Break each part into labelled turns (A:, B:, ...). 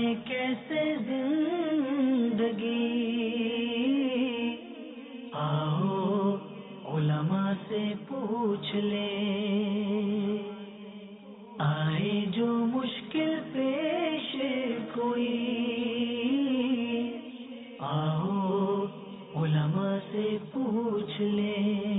A: کیسے زندگی، آؤ علماء سے پوچھ لیں، آئے جو مشکل پیش کوئی، آؤ علماء سے پوچھ لیں۔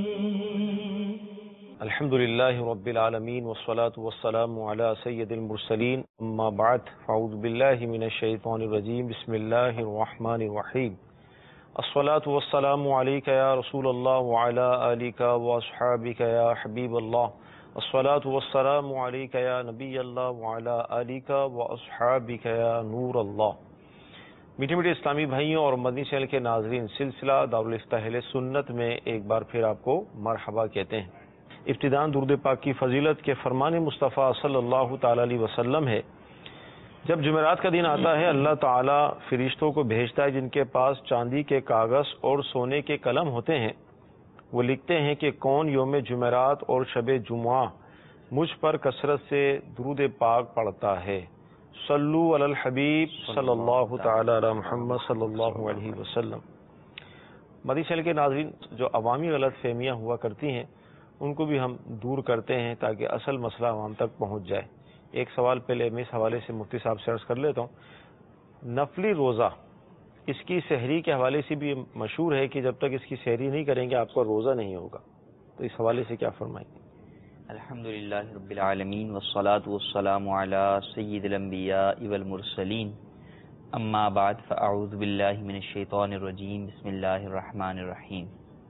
B: الحمدللہ رب العالمین والصلاة والسلام علی سید المرسلین، اما بعد فاعوذ باللہ من الشیطان الرجیم، بسم اللہ الرحمن الرحیم۔ الصلاة والسلام علیک یا رسول اللہ وعلی آلک واصحابک یا حبیب اللہ، الصلاة والسلام علیک یا نبی اللہ وعلی آلک واصحابک یا نور اللہ۔ میٹھے میٹھے اسلامی بھائیوں اور مدنی چینل کے ناظرین، سلسلہ دارالفتہ اہل سنت میں ایک بار پھر آپ کو مرحبا کہتے ہیں۔ ابتداءً درود پاک کی فضیلت کے فرمان مصطفیٰ صلی اللہ تعالی علیہ وسلم ہے، جب جمعرات کا دن آتا ہے اللہ تعالیٰ فرشتوں کو بھیجتا ہے جن کے پاس چاندی کے کاغذ اور سونے کے قلم ہوتے ہیں۔ وہ لکھتے ہیں کہ کون یوم جمعرات اور شب جمعہ مجھ پر کثرت سے درود پاک پڑھتا ہے۔ صلو علی الحبیب صلی اللہ تعالی علی محمد صلی اللہ علیہ وسلم۔ مدنی چینل کے ناظرین، جو عوامی غلط فہمیاں ہوا کرتی ہیں ان کو بھی ہم دور کرتے ہیں تاکہ اصل مسئلہ عوام تک پہنچ جائے۔ ایک سوال پہلے میں اس حوالے سے مفتی صاحب سے عرض کر لیتا ہوں۔ نفلی روزہ اس کی سحری کے حوالے سے بھی مشہور ہے کہ جب تک اس کی سحری نہیں کریں گے آپ کا روزہ نہیں ہوگا، تو اس حوالے سے کیا فرمائیں گے؟
C: الحمدللہ رب العالمین والصلاة والسلام علی سید الانبیاء والمرسلین، اما بعد فاعوذ باللہ من الشیطان الرجیم، بسم اللہ الرحمن الرحیم۔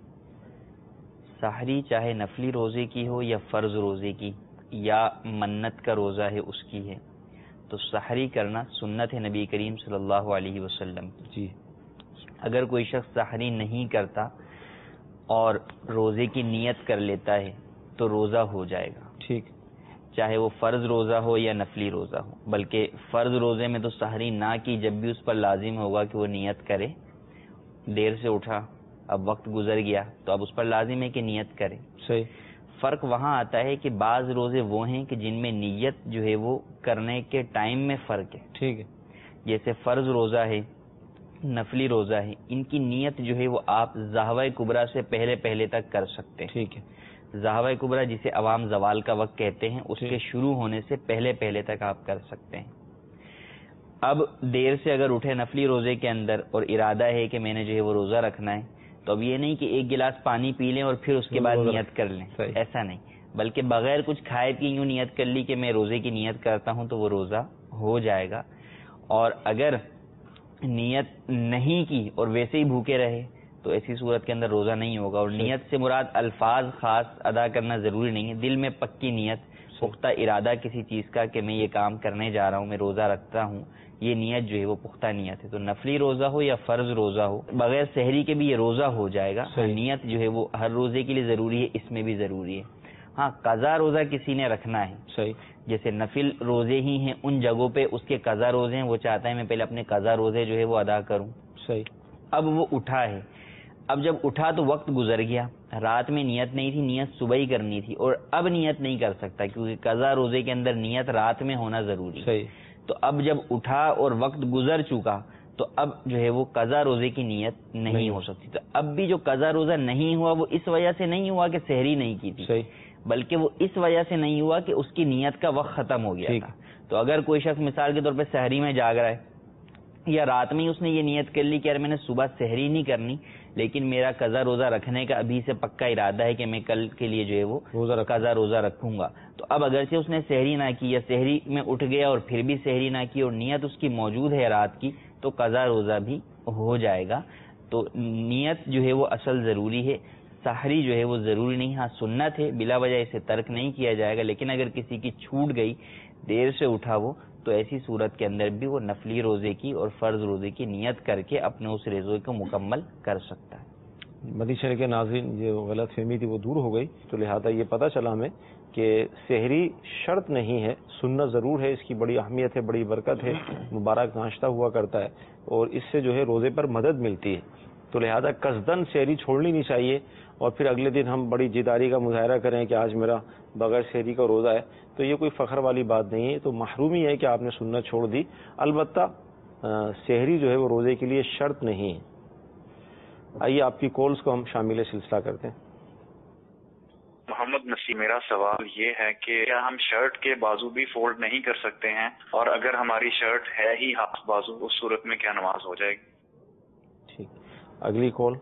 C: سحری چاہے نفلی روزے کی ہو یا فرض روزے کی یا منت کا روزہ ہے اس کی ہے، تو سحری کرنا سنت ہے نبی کریم صلی اللہ علیہ وسلم کی۔
B: جی،
C: اگر کوئی شخص سحری نہیں کرتا اور روزے کی نیت کر لیتا ہے تو روزہ ہو جائے گا،
B: ٹھیک، چاہے
C: چاہے وہ فرض روزہ ہو یا نفلی روزہ ہو۔ بلکہ فرض روزے میں تو سحری نہ کی جب بھی اس پر لازم ہوگا کہ وہ نیت کرے، دیر سے اٹھا اب وقت گزر گیا تو اب اس پر لازم ہے کہ نیت کرے۔
B: صحیح۔
C: فرق وہاں آتا ہے کہ بعض روزے وہ ہیں کہ جن میں نیت جو ہے وہ کرنے کے ٹائم میں فرق ہے،
B: ٹھیک ہے،
C: جیسے فرض روزہ ہے، نفلی روزہ ہے، ان کی نیت جو ہے وہ آپ ظہوہ کبریٰ سے پہلے تک کر سکتے ہیں۔
B: ٹھیک ہے،
C: ظہوہ کبریٰ جسے عوام زوال کا وقت کہتے ہیں، اس کے شروع ہونے سے پہلے تک آپ کر سکتے ہیں۔ اب دیر سے اگر اٹھے نفلی روزے کے اندر اور ارادہ ہے کہ میں نے جو ہے وہ روزہ رکھنا ہے، تو اب یہ نہیں کہ ایک گلاس پانی پی لیں اور پھر اس کے بعد نیت کر لیں، ایسا نہیں، بلکہ بغیر کچھ کھائے پیے یوں نیت کر لی کہ میں روزے کی نیت کرتا ہوں تو وہ روزہ ہو جائے گا۔ اور اگر نیت نہیں کی اور ویسے ہی بھوکے رہے تو ایسی صورت کے اندر روزہ نہیں ہوگا۔ اور نیت سے مراد الفاظ خاص ادا کرنا ضروری نہیں ہے، دل میں پکی نیت، پختہ ارادہ کسی چیز کا کہ میں یہ کام کرنے جا رہا ہوں، میں روزہ رکھتا ہوں، یہ نیت جو ہے وہ پختہ نیت ہے۔ تو نفلی روزہ ہو یا فرض روزہ ہو، بغیر سحری کے بھی یہ روزہ ہو جائے گا۔ نیت جو ہے وہ ہر روزے کے لیے ضروری ہے، اس میں بھی ضروری ہے۔ ہاں، قضا روزہ کسی نے رکھنا ہے،
B: صحیح،
C: جیسے نفل روزے ہی ہیں ان جگہوں پہ اس کے قضا روزے ہیں، وہ چاہتا ہے میں پہلے اپنے قضا روزے جو ہے وہ ادا کروں۔
B: صحیح۔
C: اب وہ اٹھا ہے، اب جب اٹھا تو وقت گزر گیا، رات میں نیت نہیں تھی، نیت صبح ہی کرنی تھی، اور اب نیت نہیں کر سکتا کیونکہ قضا روزے کے اندر نیت رات میں ہونا ضروری ہے۔
B: صحیح۔
C: تو اب جب اٹھا اور وقت گزر چکا تو اب جو ہے وہ قضا روزے کی نیت نہیں ہو سکتی۔ تو اب بھی جو قضا روزہ نہیں ہوا وہ اس وجہ سے نہیں ہوا کہ سحری نہیں کی تھی،
B: صحیح،
C: بلکہ وہ اس وجہ سے نہیں ہوا کہ اس کی نیت کا وقت ختم ہو گیا تھا۔ تو اگر کوئی شخص مثال کے طور پہ سحری میں جاگ رہا ہے یا رات میں ہی اس نے یہ نیت کر لی کہ یار میں نے صبح سحری نہیں کرنی لیکن میرا قضا روزہ رکھنے کا ابھی سے پکا ارادہ ہے کہ میں کل کے لیے جو ہے وہ قضا روزہ رکھوں گا، تو اب اگرچہ اس نے سحری نہ کی یا سحری میں اٹھ گیا اور پھر بھی سحری نہ کی اور نیت اس کی موجود ہے رات کی، تو قضا روزہ بھی ہو جائے گا۔ تو نیت جو ہے وہ اصل ضروری ہے، سحری جو ہے وہ ضروری نہیں، ہاں سنت ہے، بلا وجہ اسے ترک نہیں کیا جائے گا، لیکن اگر کسی کی چھوٹ گئی، دیر سے اٹھا وہ، تو ایسی صورت کے اندر بھی وہ نفلی روزے کی اور فرض روزے کی نیت کر کے اپنے اس روزے کو مکمل کر سکتا ہے۔
B: مدنی چینل کے ناظرین، جو غلط فہمی تھی وہ دور ہو گئی، تو لہذا یہ پتہ چلا ہمیں کہ سحری شرط نہیں ہے، سنت ضرور ہے، اس کی بڑی اہمیت ہے، بڑی برکت ہے، مبارک ناشتہ ہوا کرتا ہے اور اس سے جو ہے روزے پر مدد ملتی ہے۔ تو لہذا قصدن سحری چھوڑنی نہیں چاہیے اور پھر اگلے دن ہم بڑی جداری کا مظاہرہ کریں کہ آج میرا بغیر سحری کا روزہ ہے، تو یہ کوئی فخر والی بات نہیں ہے، تو محرومی ہے کہ آپ نے سنت چھوڑ دی۔ البتہ سحری جو ہے وہ روزے کے لیے شرط نہیں ہے. آئیے آپ کی کالز کو ہم شامل سلسلہ کرتے ہیں.
D: محمد نسیم، میرا سوال یہ ہے کہ کیا ہم شرٹ کے بازو بھی فولڈ نہیں کر سکتے ہیں؟ اور اگر ہماری شرٹ ہے ہی ہاف بازو، اس صورت میں کیا نماز ہو جائے گی؟
B: ٹھیک، اگلی کال.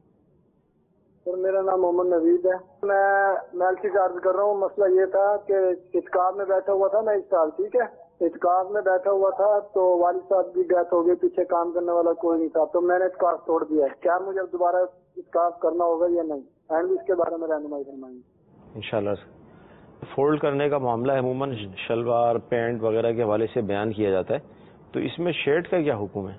E: سر میرا نام محمد نوید ہے، میں ایل سے عرض کر رہا ہوں. مسئلہ یہ تھا کہ اعتکاف میں بیٹھا ہوا تھا میں اس سال، ٹھیک ہے، اعتکاف میں بیٹھا ہوا تھا تو والد صاحب کی ڈیتھ ہو گئی، پیچھے کام کرنے والا کوئی نہیں تھا، تو میں نے اعتکاف توڑ دیا ہے. کیا مجھے دوبارہ اعتکاف کرنا ہوگا یا نہیں؟ اینڈ اس کے بارے میں رہنمائی فرمائیں.
B: انشاءاللہ. فولڈ کرنے کا معاملہ عموماً شلوار پینٹ وغیرہ کے حوالے سے بیان کیا جاتا ہے، تو اس میں شرٹ کا کیا حکم ہے؟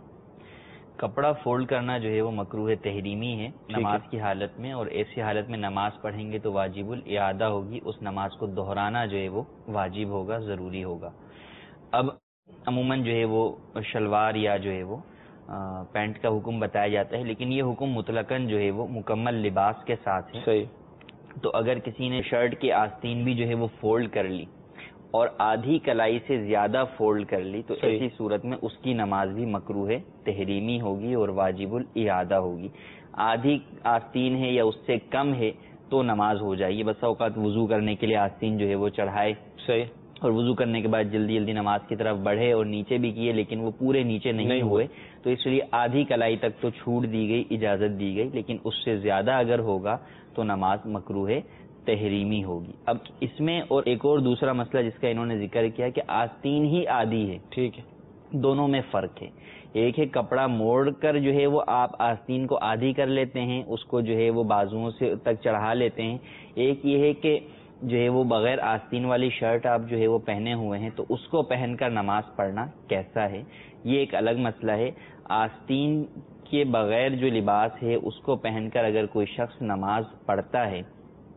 C: کپڑا فولڈ کرنا جو ہے وہ مکروہ تحریمی ہے نماز کی حالت میں، اور ایسی حالت میں نماز پڑھیں گے تو واجب الاعادہ ہوگی، اس نماز کو دہرانا جو ہے وہ واجب ہوگا، ضروری ہوگا. اب عموماً جو ہے وہ شلوار یا جو ہے وہ پینٹ کا حکم بتایا جاتا ہے، لیکن یہ حکم مطلقاً جو ہے وہ مکمل لباس کے ساتھ ہے.
B: صحیح.
C: تو اگر کسی نے شرٹ کی آستین بھی جو ہے وہ فولڈ کر لی اور آدھی کلائی سے زیادہ فولڈ کر لی تو ایسی صورت میں اس کی نماز بھی مکروہ تحریمی ہوگی اور واجب الاعادہ ہوگی. آدھی آستین ہے یا اس سے کم ہے تو نماز ہو جائے گی. بسا اوقات وضو کرنے کے لیے آستین جو ہے وہ چڑھائے،
B: صحیح،
C: اور وضو کرنے کے بعد جلدی جلدی نماز کی طرف بڑھے اور نیچے بھی کیے لیکن وہ پورے نیچے نہیں ہوئے، تو اس لیے آدھی کلائی تک تو چھوٹ دی گئی، اجازت دی گئی، لیکن اس سے زیادہ اگر ہوگا تو نماز مکروہ تحریمی ہوگی. اب اس میں اور ایک اور دوسرا مسئلہ جس کا انہوں نے ذکر کیا کہ آستین ہی آدھی ہے،
B: ٹھیک ہے،
C: دونوں میں فرق ہے. ایک ہے کپڑا موڑ کر جو ہے وہ آپ آستین کو آدھی کر لیتے ہیں، اس کو جو ہے وہ بازوؤں سے تک چڑھا لیتے ہیں. ایک یہ ہے کہ جو ہے وہ بغیر آستین والی شرٹ آپ جو ہے وہ پہنے ہوئے ہیں تو اس کو پہن کر نماز پڑھنا کیسا ہے، یہ ایک الگ مسئلہ ہے. آستین کے بغیر جو لباس ہے اس کو پہن کر اگر کوئی شخص نماز پڑھتا ہے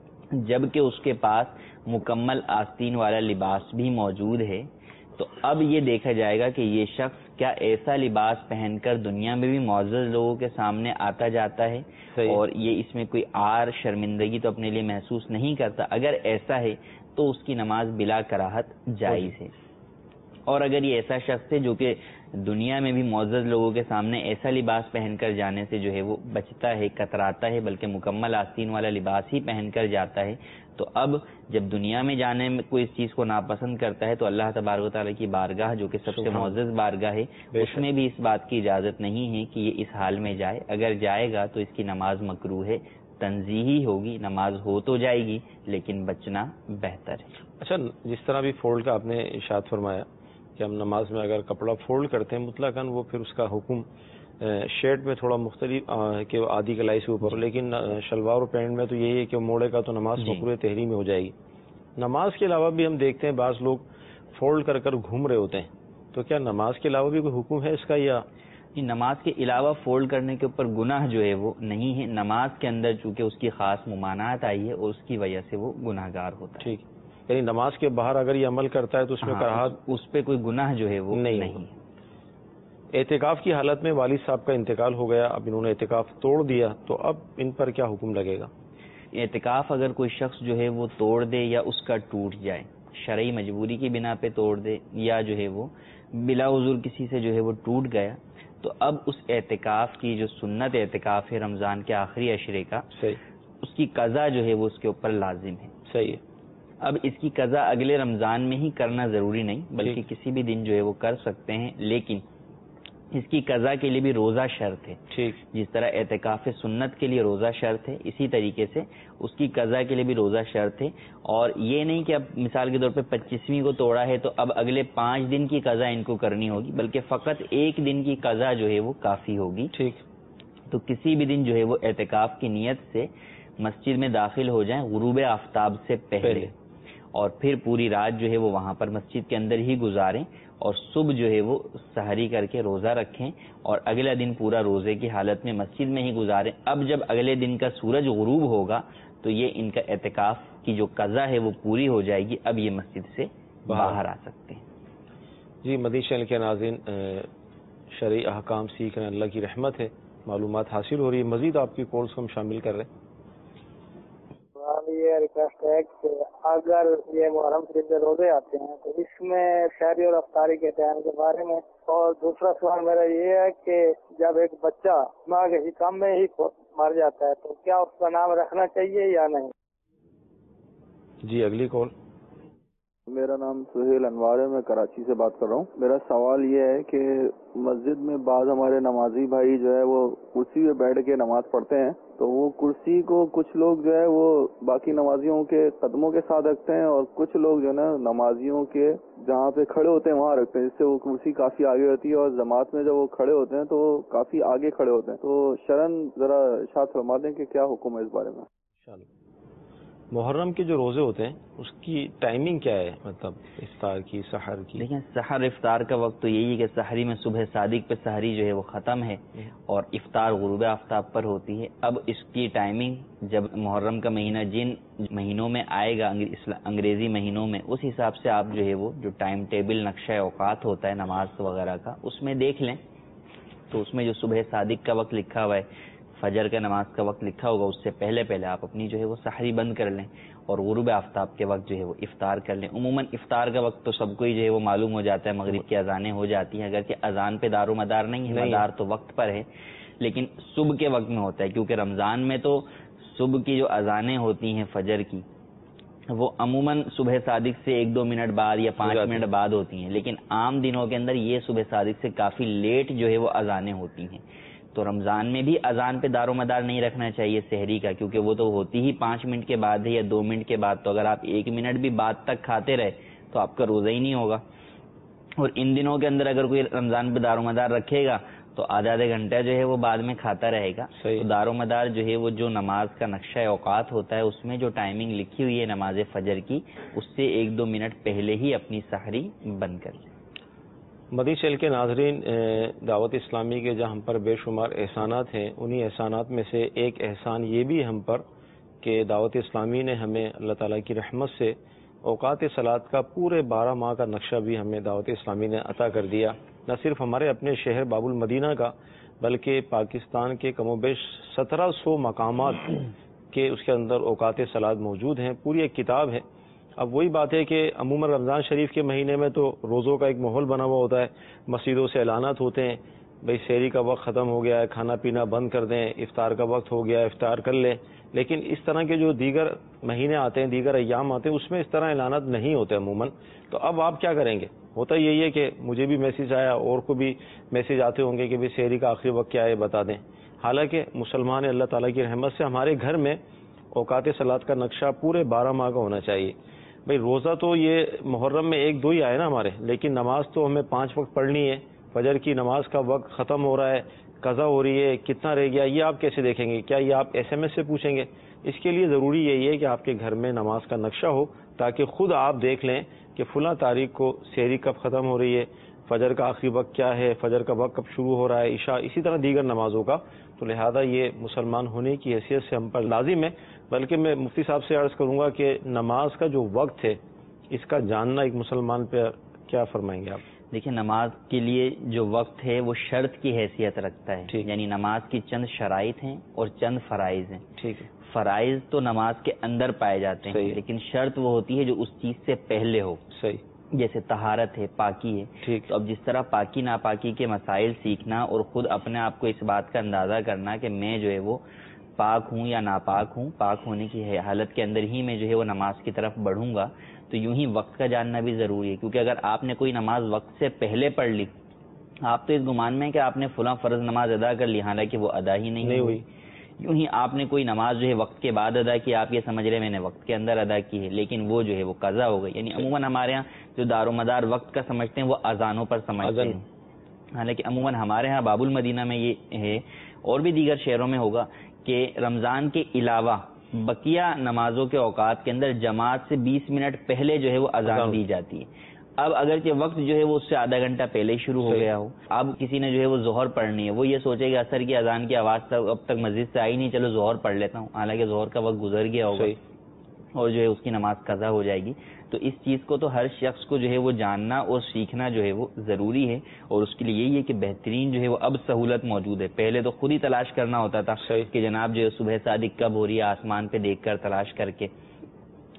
C: جبکہ اس کے پاس مکمل آستین والا لباس بھی موجود ہے، تو اب یہ دیکھا جائے گا کہ یہ شخص کیا ایسا لباس پہن کر دنیا میں بھی معزز لوگوں کے سامنے آتا جاتا ہے اور یہ اس میں کوئی عار شرمندگی تو اپنے لیے محسوس نہیں کرتا. اگر ایسا ہے تو اس کی نماز بلا کراہت جائز ہے. اور اگر یہ ایسا شخص ہے جو کہ دنیا میں بھی معزز لوگوں کے سامنے ایسا لباس پہن کر جانے سے جو ہے وہ بچتا ہے، کتراتا ہے، بلکہ مکمل آستین والا لباس ہی پہن کر جاتا ہے، تو اب جب دنیا میں جانے میں کوئی اس چیز کو ناپسند کرتا ہے تو اللہ تبارک و تعالیٰ کی بارگاہ جو کہ سب سے معزز بارگاہ ہے اس میں بھی اس بات کی اجازت نہیں ہے کہ یہ اس حال میں جائے. اگر جائے گا تو اس کی نماز مکروہ ہے تنزیہی ہوگی، نماز ہو تو جائے گی لیکن بچنا بہتر ہے.
B: اچھا، جس طرح بھی فولڈ کا آپ نے ارشاد فرمایا کہ ہم نماز میں اگر کپڑا فولڈ کرتے ہیں مطلقاً وہ پھر اس کا حکم شرٹ میں تھوڑا مختلف کہ آدھی کلائی سے اوپر، لیکن شلوار اور پینٹ میں تو یہی ہے کہ وہ موڑے کا تو نماز مکروہ تحریم میں ہو جائے گی. نماز کے علاوہ بھی ہم دیکھتے ہیں بعض لوگ فولڈ کر کر گھوم رہے ہوتے ہیں، تو کیا نماز کے علاوہ بھی کوئی حکم ہے اس کا؟ یا
C: نماز کے علاوہ فولڈ کرنے کے اوپر گناہ جو ہے وہ نہیں ہے، نماز کے اندر چونکہ اس کی خاص ممانعت آئی ہے اور اس کی وجہ سے وہ گناہ گار ہوتا ہے.
B: ٹھیک، یعنی نماز کے باہر اگر یہ عمل کرتا ہے تو اس میں کراہت،
C: اس پہ کوئی گناہ جو ہے وہ نہیں.
B: اعتکاف کی حالت میں والد صاحب کا انتقال ہو گیا، اب انہوں نے اعتکاف توڑ دیا، تو اب ان پر کیا حکم لگے گا؟
C: اعتکاف اگر کوئی شخص جو ہے وہ توڑ دے یا اس کا ٹوٹ جائے، شرعی مجبوری کی بنا پہ توڑ دے یا جو ہے وہ بلا عذر کسی سے جو ہے وہ ٹوٹ گیا، تو اب اس اعتکاف کی جو سنت اعتکاف ہے رمضان کے آخری عشرے کا، اس کی قضا جو ہے وہ اس کے اوپر لازم ہے.
B: صحیح ہے.
C: اب اس کی قضا اگلے رمضان میں ہی کرنا ضروری نہیں بلکہ کسی بھی دن جو ہے وہ کر سکتے ہیں، لیکن اس کی قضا کے لیے بھی روزہ شرط ہے.
B: ٹھیک،
C: جس طرح اعتکاف سنت کے لیے روزہ شرط ہے اسی طریقے سے اس کی قضا کے لیے بھی روزہ شرط ہے. اور یہ نہیں کہ اب مثال کے طور پہ 25ویں کو توڑا ہے تو اب اگلے 5 دن کی قضا ان کو کرنی ہوگی، بلکہ فقط 1 دن کی قضا جو ہے وہ کافی ہوگی.
B: ٹھیک.
C: تو کسی بھی دن جو ہے وہ اعتکاف کی نیت سے مسجد میں داخل ہو جائیں غروب آفتاب سے پہلے، اور پھر پوری رات جو ہے وہ وہاں پر مسجد کے اندر ہی گزاریں، اور صبح جو ہے وہ سحری کر کے روزہ رکھیں اور اگلا دن پورا روزے کی حالت میں مسجد میں ہی گزاریں. اب جب اگلے دن کا سورج غروب ہوگا تو یہ ان کا اعتکاف کی جو قضا ہے وہ پوری ہو جائے گی، اب یہ مسجد سے باہر آ سکتے ہیں.
B: جی، مدنی چینل کے ناظرین، شرعی احکام سیکھنا اللہ کی رحمت ہے، معلومات حاصل ہو رہی ہے. مزید آپ کی کالز کو ہم شامل کر رہے ہیں.
E: یہ یہ ریکویسٹ ہے کہ اگر یہ محرم شریف کے روزے آتے ہیں تو اس میں سحری اور افطاری کے ٹائم کے بارے میں، اور دوسرا سوال میرا یہ ہے کہ جب ایک بچہ ماں کے حکام میں ہی مر جاتا ہے تو کیا اس کا نام رکھنا چاہیے یا نہیں؟
B: جی اگلی کال۔
F: میرا نام سہیل انوار ہے، میں کراچی سے بات کر رہا ہوں۔ میرا سوال یہ ہے کہ مسجد میں بعض ہمارے نمازی بھائی جو ہے وہ کرسی پہ بیٹھ کے نماز پڑھتے ہیں، تو وہ کرسی کو کچھ لوگ جو ہے وہ باقی نمازیوں کے قدموں کے ساتھ رکھتے ہیں، اور کچھ لوگ جو ہے نا نمازیوں کے جہاں پہ کھڑے ہوتے ہیں وہاں رکھتے ہیں، جس سے وہ کرسی کافی آگے ہوتی ہے، اور جماعت میں جب وہ کھڑے ہوتے ہیں تو وہ کافی آگے کھڑے ہوتے ہیں۔ تو شرعاً ذرا ارشاد فرما دیں کہ کیا حکم ہے اس بارے میں؟
B: محرم کے جو روزے ہوتے ہیں اس کی ٹائمنگ کیا ہے، مطلب افطار کی، سحر کی؟
C: دیکھیں سحر افطار کا وقت تو یہی ہے کہ سحری میں صبح صادق پہ سحری جو ہے وہ ختم ہے اور افطار غروب آفتاب پر ہوتی ہے۔ اب اس کی ٹائمنگ جب محرم کا مہینہ جن مہینوں میں آئے گا انگریزی مہینوں میں، اس حساب سے آپ جو ہے وہ جو ٹائم ٹیبل نقشہ اوقات ہوتا ہے نماز وغیرہ کا اس میں دیکھ لیں، تو اس میں جو صبح صادق کا وقت لکھا ہوا ہے، فجر کا نماز کا وقت لکھا ہوگا، اس سے پہلے پہلے آپ اپنی جو ہے وہ سحری بند کر لیں اور غروب آفتاب کے وقت جو ہے وہ افطار کر لیں۔ عموماً افطار کا وقت تو سب کو ہی جو ہے وہ معلوم ہو جاتا ہے، مغرب کی اذانیں ہو جاتی ہیں، اگرچہ اذان پہ دار و مدار نہیں ہے، مدار تو وقت پر ہے، لیکن صبح کے وقت میں ہوتا ہے، کیونکہ رمضان میں تو صبح کی جو اذانیں ہوتی ہیں فجر کی وہ عموماً صبح صادق سے 1-2 منٹ بعد یا 5 منٹ بعد ہوتی ہیں، لیکن عام دنوں کے اندر یہ صبح صادق سے کافی لیٹ جو ہے وہ اذانیں ہوتی ہیں۔ تو رمضان میں بھی اذان پہ دار و مدار نہیں رکھنا چاہیے سحری کا، کیونکہ وہ تو ہوتی ہی 5 منٹ کے بعد ہے یا 2 منٹ کے بعد، تو اگر آپ 1 منٹ بھی بعد تک کھاتے رہے تو آپ کا روزہ ہی نہیں ہوگا۔ اور ان دنوں کے اندر اگر کوئی رمضان پہ دار و مدار رکھے گا تو آدھے گھنٹہ جو ہے وہ بعد میں کھاتا رہے گا۔ تو دار و مدار جو ہے وہ جو نماز کا نقشہ اوقات ہوتا ہے اس میں جو ٹائمنگ لکھی ہوئی ہے نماز فجر کی، اس سے 1-2 منٹ پہلے ہی اپنی سحری بند کر لیں۔
B: مدنی چینل کے ناظرین، دعوت اسلامی کے جہاں ہم پر بے شمار احسانات ہیں، انہی احسانات میں سے ایک احسان یہ بھی ہم پر کہ دعوت اسلامی نے ہمیں اللہ تعالیٰ کی رحمت سے اوقات صلاۃ کا پورے 12 ماہ کا نقشہ بھی ہمیں دعوت اسلامی نے عطا کر دیا، نہ صرف ہمارے اپنے شہر باب المدینہ کا بلکہ پاکستان کے کم و بیش 1700 مقامات کے اس کے اندر اوقات صلاۃ موجود ہیں، پوری ایک کتاب ہے۔ اب وہی بات ہے کہ عموماً رمضان شریف کے مہینے میں تو روزوں کا ایک ماحول بنا ہوا ہوتا ہے، مسجدوں سے اعلانات ہوتے ہیں، بھئی سحری کا وقت ختم ہو گیا ہے، کھانا پینا بند کر دیں، افطار کا وقت ہو گیا ہے، افطار کر لیں، لیکن اس طرح کے جو دیگر مہینے آتے ہیں، دیگر ایام آتے ہیں، اس میں اس طرح اعلانات نہیں ہوتے عموماً۔ تو اب آپ کیا کریں گے؟ ہوتا یہی ہے کہ مجھے بھی میسیج آیا، اور کو بھی میسیج آتے ہوں گے کہ بھئی سحری کا آخری وقت کیا ہے بتا دیں۔ حالانکہ مسلمان اللہ تعالیٰ کی رحمت سے ہمارے گھر میں اوقات صلاۃ کا نقشہ پورے 12 ماہ کا ہونا چاہیے۔ بھئی روزہ تو یہ محرم میں 1-2 ہی آئے نا ہمارے، لیکن نماز تو ہمیں 5 وقت پڑھنی ہے، فجر کی نماز کا وقت ختم ہو رہا ہے، قضا ہو رہی ہے، کتنا رہ گیا، یہ آپ کیسے دیکھیں گے؟ کیا یہ آپ SMS سے پوچھیں گے؟ اس کے لیے ضروری یہی ہے کہ آپ کے گھر میں نماز کا نقشہ ہو، تاکہ خود آپ دیکھ لیں کہ فلاں تاریخ کو سحری کب ختم ہو رہی ہے، فجر کا آخری وقت کیا ہے، فجر کا وقت کب شروع ہو رہا ہے، عشاء، اسی طرح دیگر نمازوں کا۔ تو لہذا یہ مسلمان ہونے کی حیثیت سے ہم پر لازم ہے، بلکہ میں مفتی صاحب سے عرض کروں گا کہ نماز کا جو وقت ہے اس کا جاننا ایک مسلمان پہ کیا فرمائیں گے آپ؟
C: دیکھیں نماز کے لیے جو وقت ہے وہ شرط کی حیثیت رکھتا ہے، یعنی نماز کی چند شرائط ہیں اور چند فرائض ہیں۔
B: ٹھیک ہے،
C: فرائض تو نماز کے اندر پائے جاتے ہیں، لیکن شرط وہ ہوتی ہے جو اس چیز سے پہلے ہو،
B: صحیح،
C: جیسے طہارت ہے، پاکی ہے۔
B: ٹھیک،
C: تو اب جس طرح پاکی ناپاکی کے مسائل سیکھنا اور خود اپنے آپ کو اس بات کا اندازہ کرنا کہ میں جو ہے وہ پاک ہوں یا ناپاک ہوں، پاک ہونے کی حالت کے اندر ہی میں جو ہے وہ نماز کی طرف بڑھوں گا، تو یوں ہی وقت کا جاننا بھی ضروری ہے، کیونکہ اگر آپ نے کوئی نماز وقت سے پہلے پڑھ لی، آپ تو اس گمان میں کہ آپ نے فلاں فرض نماز ادا کر لی، حالانکہ وہ ادا ہی نہیں ہوئی۔ یوں ہی آپ نے کوئی نماز جو ہے وقت کے بعد ادا کی، آپ یہ سمجھ رہے میں نے وقت کے اندر ادا کی ہے، لیکن وہ جو ہے وہ قضا ہو گئی۔ یعنی عموماً ہمارے ہاں جو دار و مدار وقت کا سمجھتے ہیں وہ اذانوں پر سمجھتے ہیں، حالانکہ عموماً ہمارے ہاں باب المدینہ میں یہ ہے، اور بھی دیگر شہروں میں ہوگا کہ رمضان کے علاوہ بقیہ نمازوں کے اوقات کے اندر جماعت سے 20 منٹ پہلے جو ہے وہ اذان دی جاتی ہے۔ اب اگرچہ وقت جو ہے وہ اس سے آدھا گھنٹہ پہلے ہی شروع ہو گیا ہو، اب کسی نے جو ہے وہ ظہر پڑھنی ہے، وہ یہ سوچے کہ عصر کی اذان کی آواز اب تک مسجد سے آئی نہیں، چلو ظہر پڑھ لیتا ہوں، حالانکہ ظہر کا وقت گزر گیا ہوگا اور جو ہے اس کی نماز قضا ہو جائے گی۔ تو اس چیز کو تو ہر شخص کو جو ہے وہ جاننا اور سیکھنا جو ہے وہ ضروری ہے، اور اس کے لیے یہی ہے کہ بہترین جو ہے وہ اب سہولت موجود ہے۔ پہلے تو خود ہی تلاش کرنا ہوتا تھا کہ جناب جو ہے صبح صادق کب ہو رہی ہے، آسمان پہ دیکھ کر تلاش کر کے،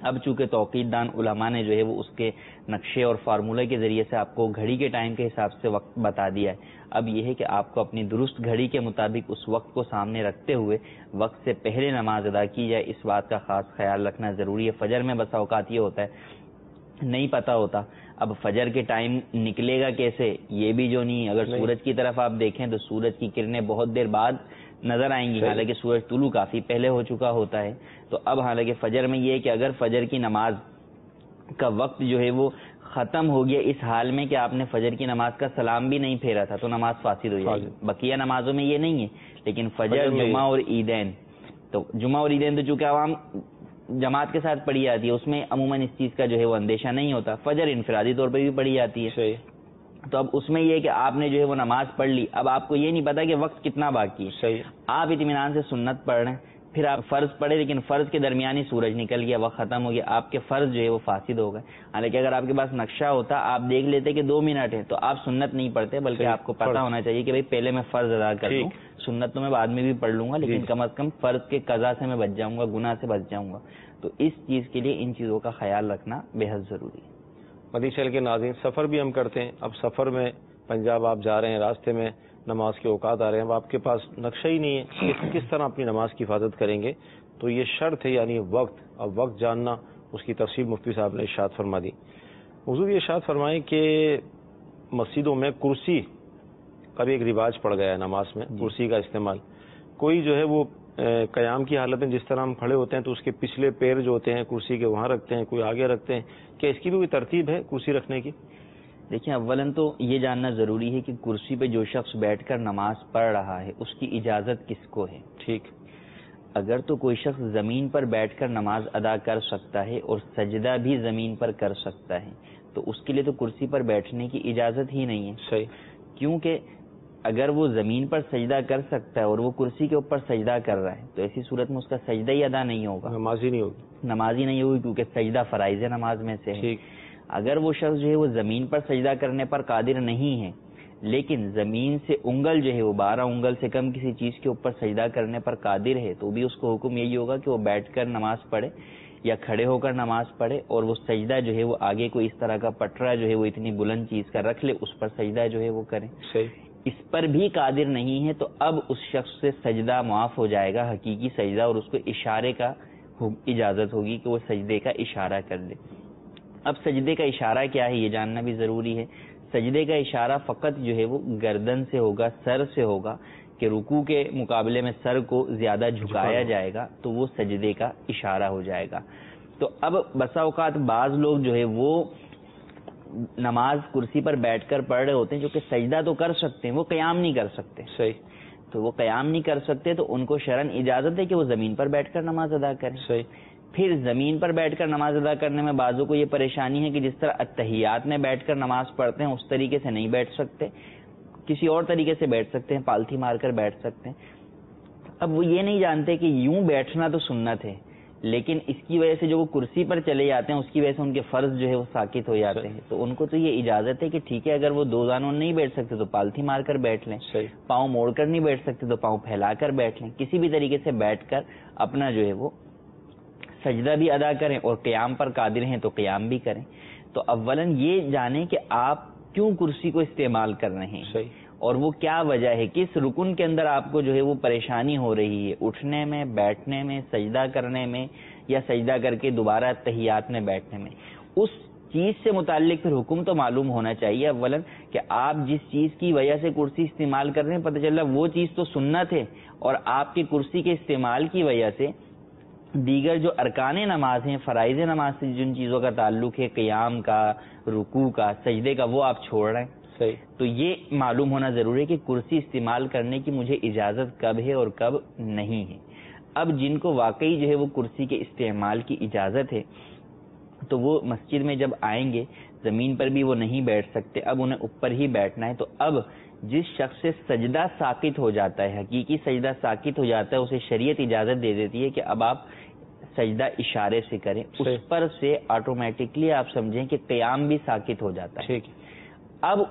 C: اب چونکہ توقیت دان علماء نے جو ہے وہ اس کے نقشے اور فارمولہ کے ذریعے سے آپ کو گھڑی کے ٹائم کے حساب سے وقت بتا دیا ہے. اب یہ ہے کہ آپ کو اپنی درست گھڑی کے مطابق اس وقت کو سامنے رکھتے ہوئے وقت سے پہلے نماز ادا کی جائے. اس بات کا خاص خیال رکھنا ضروری ہے. فجر میں بسا اوقات یہ ہوتا ہے نہیں پتا ہوتا اب فجر کے ٹائم نکلے گا کیسے, یہ بھی جو نہیں. اگر سورج کی طرف آپ دیکھیں تو سورج کی کرنیں بہت دیر بعد نظر آئیں گی, حالانکہ سورج طلوع کافی پہلے ہو چکا ہوتا ہے. تو اب حالانکہ فجر میں یہ ہے کہ اگر فجر کی نماز کا وقت جو ہے وہ ختم ہو گیا اس حال میں کہ آپ نے فجر کی نماز کا سلام بھی نہیں پھیرا تھا تو نماز فاسد ہو جائے گی. بقیہ نمازوں میں یہ نہیں ہے, لیکن فجر, جمعہ اور عیدین, تو جمعہ اور عیدین تو چونکہ عوام جماعت کے ساتھ پڑھی جاتی ہے اس میں عموماً اس چیز کا جو ہے وہ اندیشہ نہیں ہوتا. فجر انفرادی طور پہ بھی پڑھی جاتی ہے, تو اب اس میں یہ ہے کہ آپ نے جو ہے وہ نماز پڑھ لی, اب آپ کو یہ نہیں پتا کہ وقت کتنا باقی ہے. آپ اطمینان سے سنت پڑھ رہے ہیں, پھر آپ فرض پڑھے لیکن فرض کے درمیان ہی سورج نکل گیا, وقت ختم ہو گیا, آپ کے فرض جو ہے وہ فاسد ہو گئے. حالانکہ اگر آپ کے پاس نقشہ ہوتا آپ دیکھ لیتے کہ 2 منٹ ہے تو آپ سنت نہیں پڑھتے, بلکہ آپ کو پتہ ہونا چاہیے کہ بھائی پہلے میں فرض ادا کر لوں, سنت تو میں بعد میں بھی پڑھ لوں گا, لیکن کم از کم فرض کے قضا سے میں بچ جاؤں گا, گناہ سے بچ جاؤں گا. تو اس چیز کے لیے ان چیزوں کا خیال رکھنا بے حد ضروری ہے.
B: مدنی چینل کے ناظرین, سفر بھی ہم کرتے ہیں. اب سفر میں پنجاب آپ جا رہے ہیں, راستے میں نماز کے اوقات آ رہے ہیں, اب آپ کے پاس نقشہ ہی نہیں ہے کہ کس طرح اپنی نماز کی حفاظت کریں گے, تو یہ شرط ہے یعنی وقت. اب وقت جاننا اس کی تفصیل مفتی صاحب نے ارشاد فرما دی. حضور یہ ارشاد فرمائیں کہ مسجدوں میں کرسی کا بھی ایک رواج پڑ گیا ہے نماز میں, کرسی کا استعمال. کوئی جو ہے وہ قیام کی حالت میں جس طرح ہم کھڑے ہوتے ہیں تو اس کے پچھلے پیر جو ہوتے ہیں کرسی کے وہاں رکھتے ہیں, کوئی آگے رکھتے ہیں, کیا اس کی بھی کوئی ترتیب ہے کرسی رکھنے کی؟
C: دیکھیں, اولاً تو یہ جاننا ضروری ہے کہ کرسی پہ جو شخص بیٹھ کر نماز پڑھ رہا ہے اس کی اجازت کس کو ہے.
B: ٹھیک,
C: اگر تو کوئی شخص زمین پر بیٹھ کر نماز ادا کر سکتا ہے اور سجدہ بھی زمین پر کر سکتا ہے تو اس کے لیے تو کرسی پر بیٹھنے کی اجازت ہی نہیں ہے.
B: صحیح,
C: کیونکہ اگر وہ زمین پر سجدہ کر سکتا ہے اور وہ کرسی کے اوپر سجدہ کر رہا ہے تو ایسی صورت میں اس کا سجدہ ہی ادا نہیں ہوگا,
B: نماز ہی نہیں ہوگی.
C: نماز ہی نہیں ہوگی, کیونکہ سجدہ فرائض نماز میں سے ہے.
B: ٹھیک,
C: اگر وہ شخص جو ہے وہ زمین پر سجدہ کرنے پر قادر نہیں ہے لیکن زمین سے انگل جو ہے وہ 12 انگل سے کم کسی چیز کے اوپر سجدہ کرنے پر قادر ہے تو بھی اس کو حکم یہی ہوگا کہ وہ بیٹھ کر نماز پڑھے یا کھڑے ہو کر نماز پڑھے, اور وہ سجدہ جو ہے وہ آگے کوئی اس طرح کا پٹرا جو ہے وہ اتنی بلند چیز کا رکھ لے, اس پر سجدہ جو ہے وہ کریں.
B: صحیح,
C: اس پر بھی قادر نہیں ہے تو اب اس شخص سے سجدہ معاف ہو جائے گا, حقیقی سجدہ, اور اس کو اشارے کا اجازت ہوگی کہ وہ سجدے کا اشارہ کر دے. اب سجدے کا اشارہ کیا ہے یہ جاننا بھی ضروری ہے. سجدے کا اشارہ فقط جو ہے وہ گردن سے ہوگا, سر سے ہوگا, کہ رکوع کے مقابلے میں سر کو زیادہ جھکایا جائے گا تو وہ سجدے کا اشارہ ہو جائے گا. تو اب بسا اوقات بعض لوگ جو ہے وہ نماز کرسی پر بیٹھ کر پڑھ رہے ہوتے ہیں جو کہ سجدہ تو کر سکتے ہیں, وہ قیام نہیں کر سکتے.
B: صحیح,
C: تو وہ قیام نہیں کر سکتے تو ان کو شرعاً اجازت ہے کہ وہ زمین پر بیٹھ کر نماز ادا کریں.
B: صحیح,
C: پھر زمین پر بیٹھ کر نماز ادا کرنے میں بعضوں کو یہ پریشانی ہے کہ جس طرح اتحیات میں بیٹھ کر نماز پڑھتے ہیں اس طریقے سے نہیں بیٹھ سکتے, کسی اور طریقے سے بیٹھ سکتے ہیں, پالتھی مار کر بیٹھ سکتے ہیں. اب وہ یہ نہیں جانتے کہ یوں بیٹھنا تو سنت ہے, لیکن اس کی وجہ سے جو وہ کرسی پر چلے جاتے ہیں اس کی وجہ سے ان کے فرض جو ہے وہ ساقط ہو جاتے ہیں. تو ان کو تو یہ اجازت ہے کہ ٹھیک ہے اگر وہ 2 زانوں نہیں بیٹھ سکتے تو پالتھی مار کر بیٹھ لیں, پاؤں موڑ کر نہیں بیٹھ سکتے تو پاؤں پھیلا کر بیٹھ لیں, کسی بھی طریقے سے بیٹھ کر اپنا جو ہے وہ سجدہ بھی ادا کریں, اور قیام پر قادر ہیں تو قیام بھی کریں. تو اولاً یہ جانیں کہ آپ کیوں کرسی کو استعمال کر رہے ہیں اور وہ کیا وجہ ہے, کس رکن کے اندر آپ کو جو ہے وہ پریشانی ہو رہی ہے, اٹھنے میں, بیٹھنے میں, سجدہ کرنے میں, یا سجدہ کر کے دوبارہ تحیات میں بیٹھنے میں. اس چیز سے متعلق پھر حکم تو معلوم ہونا چاہیے اولاً کہ آپ جس چیز کی وجہ سے کرسی استعمال کر رہے ہیں پتہ چل رہا وہ چیز تو سنت ہے, اور آپ کی کرسی کے استعمال کی وجہ سے دیگر جو ارکان نماز ہیں, فرائض نماز سے جن چیزوں کا تعلق ہے, قیام کا, رکوع کا, سجدے کا, وہ آپ چھوڑ رہے ہیں.
B: صحیح,
C: تو یہ معلوم ہونا ضروری ہے کہ کرسی استعمال کرنے کی مجھے اجازت کب ہے اور کب نہیں ہے. اب جن کو واقعی جو ہے وہ کرسی کے استعمال کی اجازت ہے تو وہ مسجد میں جب آئیں گے زمین پر بھی وہ نہیں بیٹھ سکتے, اب انہیں اوپر ہی بیٹھنا ہے. تو اب جس شخص سے سجدہ ساقط ہو جاتا ہے, حقیقی سجدہ ساقط ہو جاتا ہے, اسے شریعت اجازت دے دیتی ہے کہ اب آپ سجدہ اشارے سے کریں, اس پر سے آٹومیٹکلی آپ سمجھیں کہ قیام بھی ساقط ہو جاتا ہے.
B: ٹھیک,
C: اب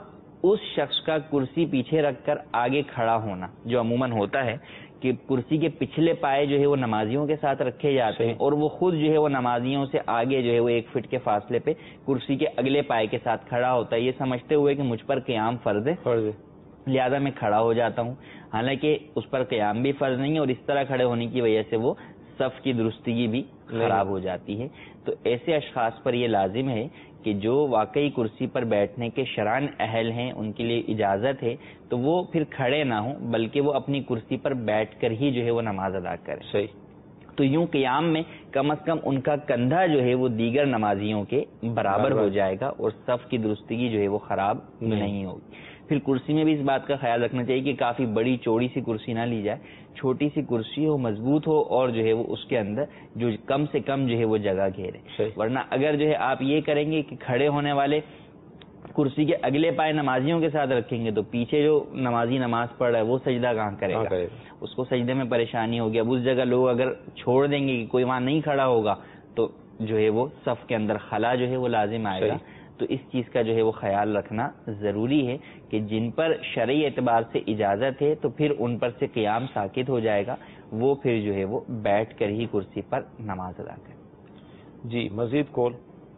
C: اس شخص کا کرسی پیچھے رکھ کر آگے کھڑا ہونا، جو عموماً ہوتا ہے کہ کرسی کے پچھلے پائے جو ہے وہ نمازیوں کے ساتھ رکھے جاتے ہیں اور وہ خود جو ہے وہ نمازیوں سے آگے جو ہے وہ 1 فٹ کے فاصلے پہ کرسی کے اگلے پائے کے ساتھ کھڑا ہوتا ہے، یہ سمجھتے ہوئے کہ مجھ پر قیام فرض ہے لہذا میں کھڑا ہو جاتا ہوں، حالانکہ اس پر قیام بھی فرض نہیں ہے اور اس طرح کھڑے ہونے کی وجہ سے وہ صف کی درستگی بھی خراب ہو جاتی ہے۔ تو ایسے اشخاص پر یہ لازم ہے کہ جو واقعی کرسی پر بیٹھنے کے شرعاً اہل ہیں، ان کے لیے اجازت ہے، تو وہ پھر کھڑے نہ ہوں بلکہ وہ اپنی کرسی پر بیٹھ کر ہی جو ہے وہ نماز ادا کریں۔
B: صحیح۔
C: تو یوں قیام میں کم از کم ان کا کندھا جو ہے وہ دیگر نمازیوں کے برابر ہو جائے گا اور صف کی درستگی جو ہے وہ خراب نہیں ہوگی۔ پھر کرسی میں بھی اس بات کا خیال رکھنا چاہیے کہ کافی بڑی چوڑی سی کرسی نہ لی جائے، چھوٹی سی کرسی ہو، مضبوط ہو اور جو ہے وہ اس کے اندر جو کم سے کم جو ہے وہ جگہ گھیرے، ورنہ اگر جو ہے آپ یہ کریں گے کہ کھڑے ہونے والے کرسی کے اگلے پائے نمازیوں کے ساتھ رکھیں گے تو پیچھے جو نمازی نماز پڑھ رہا ہے وہ سجدہ کہاں کرے گا، اس کو سجدے میں پریشانی ہوگی۔ اب اس جگہ لوگ اگر چھوڑ دیں گے کہ کوئی وہاں نہیں کھڑا ہوگا تو جو ہے وہ صف کے اندر خلا جو ہے وہ لازم آئے گا۔ تو اس چیز کا جو ہے وہ خیال رکھنا ضروری ہے کہ جن پر شرعی اعتبار سے اجازت ہے تو پھر ان پر سے قیام ساکت ہو جائے گا، وہ پھر جو ہے وہ بیٹھ کر ہی کرسی پر نماز ادا کریں۔
B: جی مزید کال۔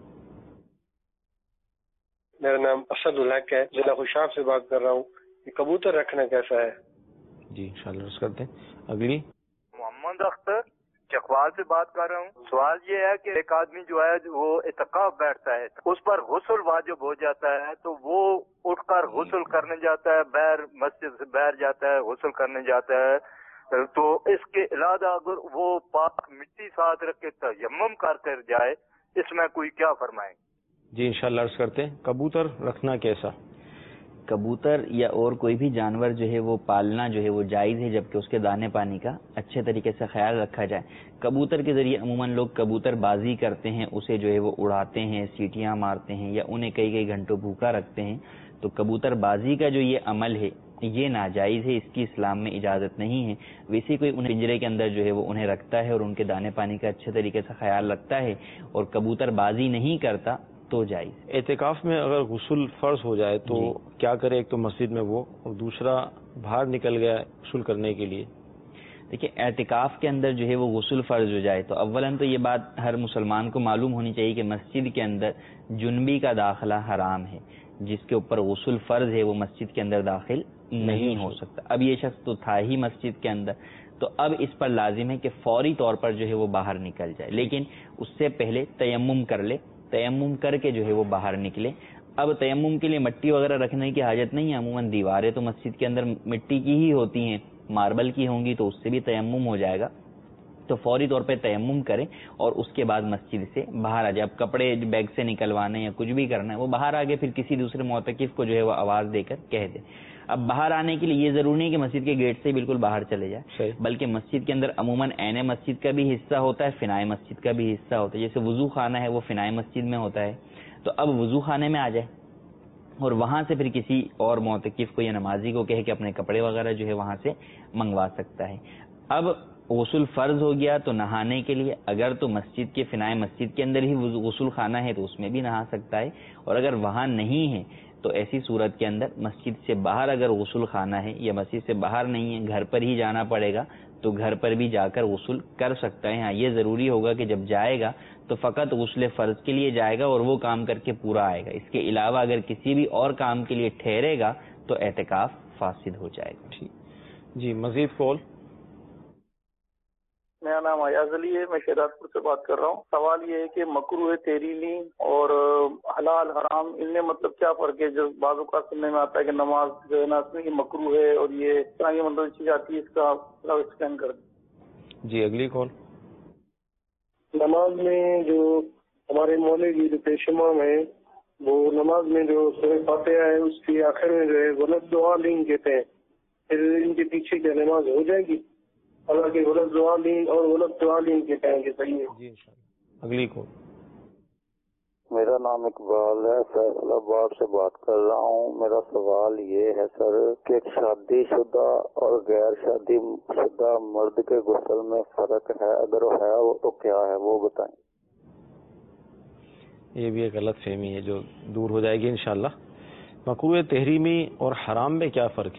G: میرا نام اسد الحق ہے، ضلع خوشاب سے بات کر رہا ہوں۔ یہ کبوتر رکھنا کیسا ہے؟
B: جی انشاءاللہ عرض کرتے ہیں۔ اگلی
H: محمد اختر چکوال سے بات کر رہا ہوں۔ سوال یہ ہے کہ ایک آدمی جو ہے وہ اعتکاف بیٹھتا ہے، اس پر غسل واجب ہو جاتا ہے تو وہ اٹھ کر غسل کرنے جاتا ہے، باہر مسجد سے باہر جاتا ہے، غسل کرنے جاتا ہے، تو اس کے علاوہ اگر وہ پاک مٹی ساتھ رکھ کے تیمم کر کر جائے، اس میں کوئی کیا فرمائیں؟
B: جی انشاءاللہ عرض کرتے ہیں۔ کبوتر رکھنا کیسا؟
C: کبوتر یا اور کوئی بھی جانور جو ہے وہ پالنا جو ہے وہ جائز ہے، جبکہ اس کے دانے پانی کا اچھے طریقے سے خیال رکھا جائے۔ کبوتر کے ذریعے عموماً لوگ کبوتر بازی کرتے ہیں، اسے جو ہے وہ اڑاتے ہیں، سیٹیاں مارتے ہیں یا انہیں کئی کئی گھنٹوں بھوکا رکھتے ہیں۔ تو کبوتر بازی کا جو یہ عمل ہے یہ ناجائز ہے، اس کی اسلام میں اجازت نہیں ہے۔ ویسے کوئی انہیں پنجرے کے اندر جو ہے وہ انہیں رکھتا ہے اور ان کے دانے پانی کا اچھے طریقے سے خیال رکھتا ہے اور کبوتر بازی نہیں کرتا تو جائز۔
B: اعتکاف میں اگر غسل فرض ہو جائے تو کیا کرے؟ ایک تو مسجد میں وہ اور دوسرا باہر نکل گیا غسل کرنے کے لیے۔
C: دیکھیں اعتکاف کے اندر جو ہے وہ غسل فرض ہو جائے تو اولاً تو یہ بات ہر مسلمان کو معلوم ہونی چاہیے کہ مسجد کے اندر جنبی کا داخلہ حرام ہے، جس کے اوپر غسل فرض ہے وہ مسجد کے اندر داخل نہیں ہو سکتا۔ اب یہ شخص تو تھا ہی مسجد کے اندر، تو اب اس پر لازم ہے کہ فوری طور پر جو ہے وہ باہر نکل جائے، لیکن اس سے پہلے تیمم کر لے، تیمم کر کے جو ہے وہ باہر نکلے۔ اب تیمم کے لیے مٹی وغیرہ رکھنے کی حاجت نہیں ہے، عموماً دیواریں تو مسجد کے اندر مٹی کی ہی ہوتی ہیں، ماربل کی ہوں گی تو اس سے بھی تیمم ہو جائے گا۔ تو فوری طور پہ تیمم کریں اور اس کے بعد مسجد سے باہر آ جائے۔ اب کپڑے بیگ سے نکلوانے یا کچھ بھی کرنا ہے وہ باہر آگے پھر کسی دوسرے معتکف کو جو ہے وہ آواز دے کر کہہ دے۔ اب باہر آنے کے لیے یہ ضروری نہیں کہ مسجد کے گیٹ سے بالکل باہر چلے جائے، بلکہ مسجد کے اندر عموماً عین مسجد کا بھی حصہ ہوتا ہے، فنائے مسجد کا بھی حصہ ہوتا ہے۔ جیسے وضو خانہ ہے وہ فنائے مسجد میں ہوتا ہے، تو اب وضو خانے میں آ جائے اور وہاں سے پھر کسی اور معتکف کو یا نمازی کو کہے کہ اپنے کپڑے وغیرہ جو ہے وہاں سے منگوا سکتا ہے۔ اب غسل فرض ہو گیا تو نہانے کے لیے اگر تو مسجد کے فنائے مسجد کے اندر ہی غسل خانہ ہے تو اس میں بھی نہا سکتا ہے، اور اگر وہاں نہیں ہے تو ایسی صورت کے اندر مسجد سے باہر اگر غسل خانہ ہے یا مسجد سے باہر نہیں ہے، گھر پر ہی جانا پڑے گا تو گھر پر بھی جا کر غسل کر سکتا ہے۔ ہاں یہ ضروری ہوگا کہ جب جائے گا تو فقط غسل فرض کے لیے جائے گا اور وہ کام کر کے پورا آئے گا، اس کے علاوہ اگر کسی بھی اور کام کے لیے ٹھہرے گا تو اعتکاف فاسد ہو جائے گا۔
B: جی مزید کال۔
I: میرا نام ایاز علی ہے، میں شہزاد پور سے بات کر رہا ہوں۔ سوال یہ ہے کہ مکروہ تحریمی اور حلال حرام ان میں مطلب کیا فرق ہے؟ جو بعض اوقات سننے میں آتا ہے کہ نماز جو ہے نا اس میں یہ مکروہ ہے اور یہ طرح کی مطلب چیز آتی ہے، اس کا ایکسپلین کر دیں۔
B: جی اگلی کال۔
J: نماز میں جو ہمارے مولوی جو پیش امام ہے وہ نماز میں جو سورہ فاتحہ ہے اس کے آخر میں جو ہے غلط دعا لین کہتے ہیں، پھر ان کے پیچھے کیا نماز ہو جائے گی؟ حالانکہ غلط دعا لین اور غلط دعا لین کے کہیں گے صحیح ہے۔
B: جی انشاءاللہ اگلی کال۔
F: میرا نام اقبال ہے، فیصل آباد سے بات کر رہا ہوں۔ میرا سوال یہ ہے سر کہ شادی شدہ اور غیر شادی شدہ مرد کے غسل میں فرق ہے؟ اگر وہ ہے تو کیا ہے وہ بتائیں۔
B: یہ بھی ایک غلط فہمی ہے جو دور ہو جائے گی انشاءاللہ۔ مکروہ تحریمی اور حرام میں کیا فرق ہے؟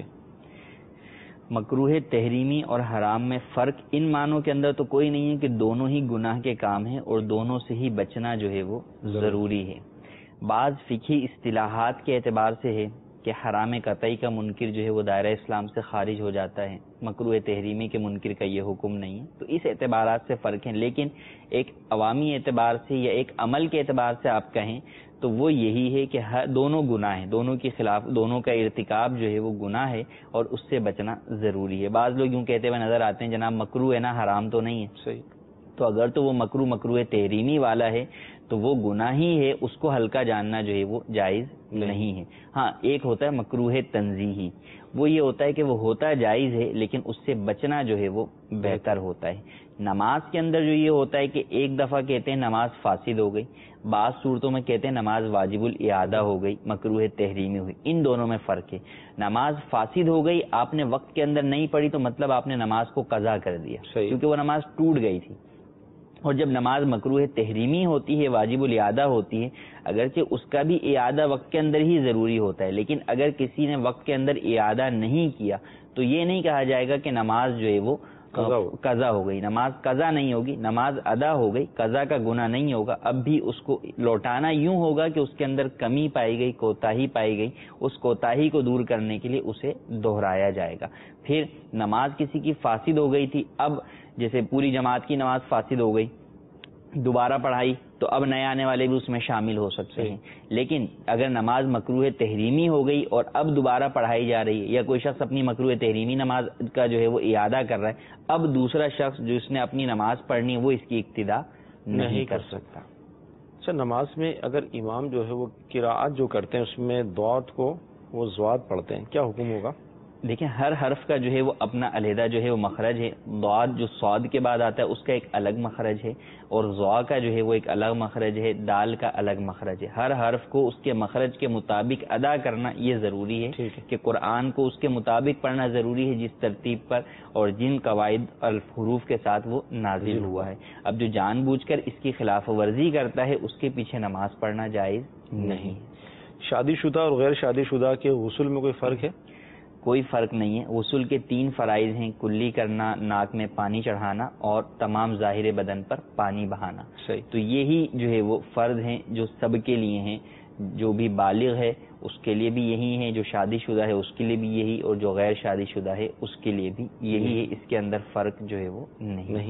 C: مکروہ تحریمی اور حرام میں فرق ان معنوں کے اندر تو کوئی نہیں ہے کہ دونوں ہی گناہ کے کام ہیں اور دونوں سے ہی بچنا جو ہے وہ ضروری ہے. بعض فقہی اصطلاحات کے اعتبار سے ہے کہ حرام قطعی کا منکر جو ہے وہ دائرہ اسلام سے خارج ہو جاتا ہے، مکروہ تحریمی کے منکر کا یہ حکم نہیں ہے. تو اس اعتبارات سے فرق ہیں، لیکن ایک عوامی اعتبار سے یا ایک عمل کے اعتبار سے آپ کہیں تو وہ یہی ہے کہ دونوں گناہ ہیں، دونوں کے خلاف دونوں کا ارتکاب جو ہے وہ گناہ ہے اور اس سے بچنا ضروری ہے. بعض لوگ یوں کہتے ہوئے نظر آتے ہیں جناب مکروہ ہے نا، حرام تو نہیں ہے.
B: صحیح.
C: تو اگر تو وہ مکروہ تحریمی والا ہے تو وہ گناہ ہی ہے، اس کو ہلکا جاننا جو ہے وہ جائز نہیں ہے. ہاں ایک ہوتا ہے مکروہ تنزیہی، وہ یہ ہوتا ہے کہ وہ ہوتا جائز ہے لیکن اس سے بچنا جو ہے وہ بہتر ہوتا ہے. نماز کے اندر جو یہ ہوتا ہے کہ ایک دفعہ کہتے ہیں نماز فاسد ہو گئی، بعض صورتوں میں کہتے ہیں نماز واجب الاعادہ ہو گئی، مکروہ تحریمی ہوئی. ان دونوں میں فرق ہے. نماز فاسد ہو گئی، آپ نے وقت کے اندر نہیں پڑھی تو مطلب آپ نے نماز کو قضا کر دیا کیونکہ وہ نماز ٹوٹ گئی تھی. اور جب نماز مکروہ تحریمی ہوتی ہے، واجب الاعادہ ہوتی ہے، اگرچہ اس کا بھی اعادہ وقت کے اندر ہی ضروری ہوتا ہے، لیکن اگر کسی نے وقت کے اندر اعادہ نہیں کیا تو یہ نہیں کہا جائے گا کہ نماز جو ہے وہ قضا ہو گئی. نماز قضا نہیں ہوگی، نماز ادا ہو گئی، قضا کا گناہ نہیں ہوگا. اب بھی اس کو لوٹانا یوں ہوگا کہ اس کے اندر کمی پائی گئی، کوتاہی پائی گئی، اس کوتاہی کو دور کرنے کے لیے اسے دہرایا جائے گا. پھر نماز کسی کی فاسد ہو گئی تھی، اب جیسے پوری جماعت کی نماز فاسد ہو گئی، دوبارہ پڑھائی تو اب نئے آنے والے بھی اس میں شامل ہو سکتے ہیں. لیکن اگر نماز مکروہ تحریمی ہو گئی اور اب دوبارہ پڑھائی جا رہی ہے، یا کوئی شخص اپنی مکروہ تحریمی نماز کا جو ہے وہ اعادہ کر رہا ہے، اب دوسرا شخص جو اس نے اپنی نماز پڑھنی ہے وہ اس کی اقتدا نہیں کر سکتا.
B: اچھا، نماز میں اگر امام جو ہے وہ قراءت جو کرتے ہیں اس میں ضاد کو وہ ضاد پڑھتے ہیں، کیا حکم ہوگا؟
C: دیکھیں ہر حرف کا جو ہے وہ اپنا علیحدہ جو ہے وہ مخرج ہے. ضاد جو صاد کے بعد آتا ہے اس کا ایک الگ مخرج ہے، اور ضا کا جو ہے وہ ایک الگ مخرج ہے، دال کا الگ مخرج ہے. ہر حرف کو اس کے مخرج کے مطابق ادا کرنا یہ ضروری ہے کہ قرآن کو اس کے مطابق پڑھنا ضروری ہے جس ترتیب پر اور جن قواعد الحروف کے ساتھ وہ نازل ہوا ہے. اب جو جان بوجھ کر اس کی خلاف ورزی کرتا ہے اس کے پیچھے نماز پڑھنا جائز نہیں.
B: شادی شدہ اور غیر شادی شدہ کے غسل میں کوئی فرق ہے؟
C: کوئی فرق نہیں ہے. غسل کے 3 فرائض ہیں: کلی کرنا، ناک میں پانی چڑھانا اور تمام ظاہر بدن پر پانی بہانا.
B: صحیح.
C: تو یہی جو ہے وہ فرض ہیں جو سب کے لیے ہیں. جو بھی بالغ ہے اس کے لیے بھی یہی ہے، جو شادی شدہ ہے اس کے لیے بھی یہی، اور جو غیر شادی شدہ ہے اس کے لیے بھی یہی ہے. اس کے اندر فرق جو ہے وہ نہیں.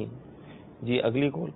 B: جی اگلی کال.